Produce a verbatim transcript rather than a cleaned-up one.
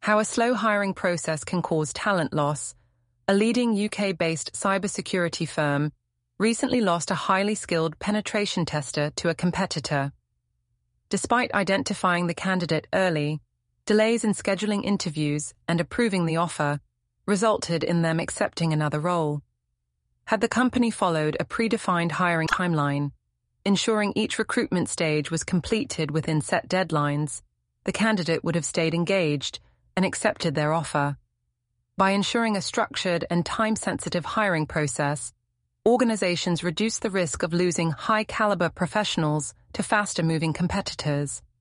How a slow hiring process can cause talent loss. A leading U K-based cybersecurity firm recently lost a highly skilled penetration tester to a competitor. Despite identifying the candidate early, delays in scheduling interviews and approving the offer resulted in them accepting another role. Had the company followed a predefined hiring timeline, ensuring each recruitment stage was completed within set deadlines, the candidate would have stayed engaged and accepted their offer. By ensuring a structured and time-sensitive hiring process, organizations reduce the risk of losing high-caliber professionals to faster-moving competitors.